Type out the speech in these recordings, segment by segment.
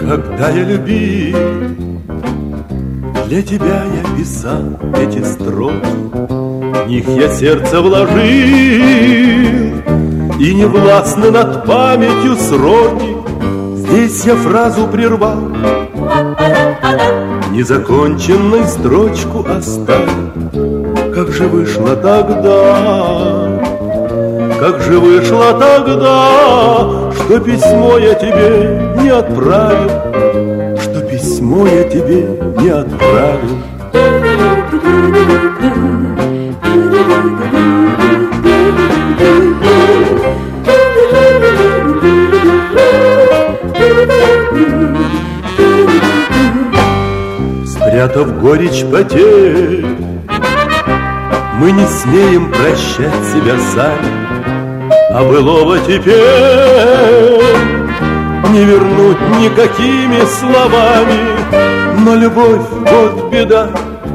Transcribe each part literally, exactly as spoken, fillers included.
Когда я любил, для тебя я писал эти строки, в них я сердце вложил, и не властны над памятью сроки. Здесь я фразу прервал, незаконченной строчку оставил. Как же вышло тогда, как же вышло тогда, что письмо я тебе не отправил, что письмо я тебе не отправил. Спрятав горечь потерь, мы не смеем прощать себя сами, а былого теперь не вернуть никакими словами. Но любовь, вот беда,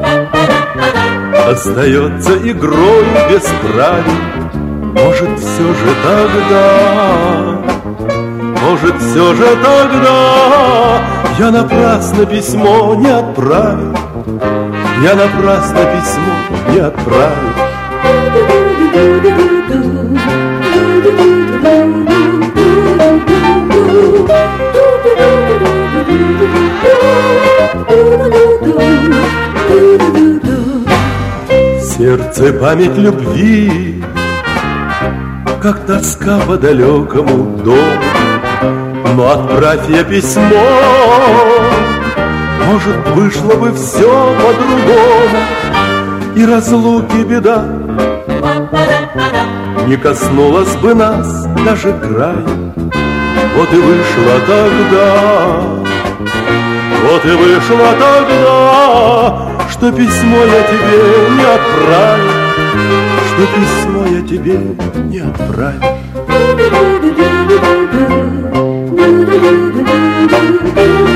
остается игрой без правил. Может, все же тогда, может, все же тогда я напрасно письмо не отправил, я напрасно письмо не отправил. В сердце память любви, как тоска по далекому дому. Но отправь я письмо, может, вышло бы все по-другому, и разлуки беда не коснулась бы нас даже края. Вот и вышло тогда, вот и вышло тогда, что письмо я тебе не отправил, что письмо я тебе не отправил.